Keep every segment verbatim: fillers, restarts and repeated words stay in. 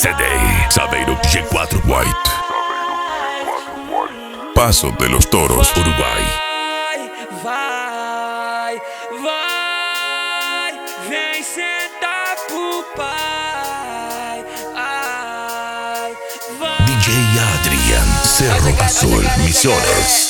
C D Saveiro G quatro White, Paso de los Toros, Uruguai. Vai, vai, vem sentar pro pai. Ai, vai. D J Adrian, Cerro Azul, Misiones.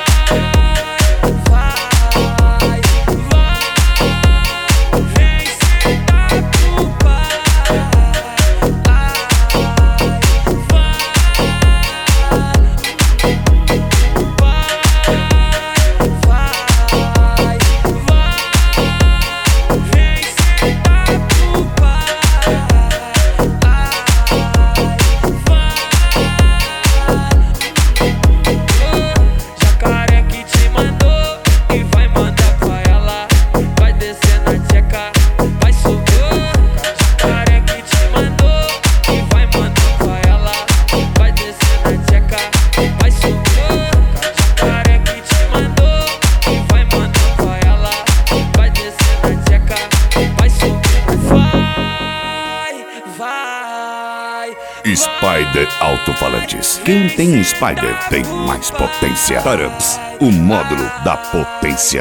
Spider Alto-Falantes. Quem tem Spider tem mais potência. Tarams, o módulo da potência.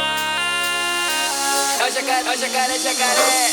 É o jacaré, é o jacaré, é o jacaré.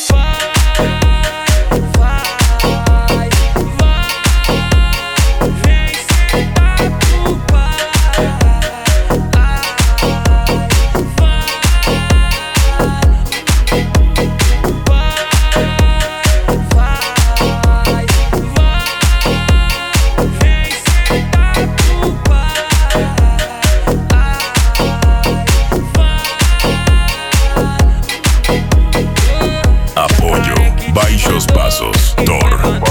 Apoyo, baixos passos, Thor.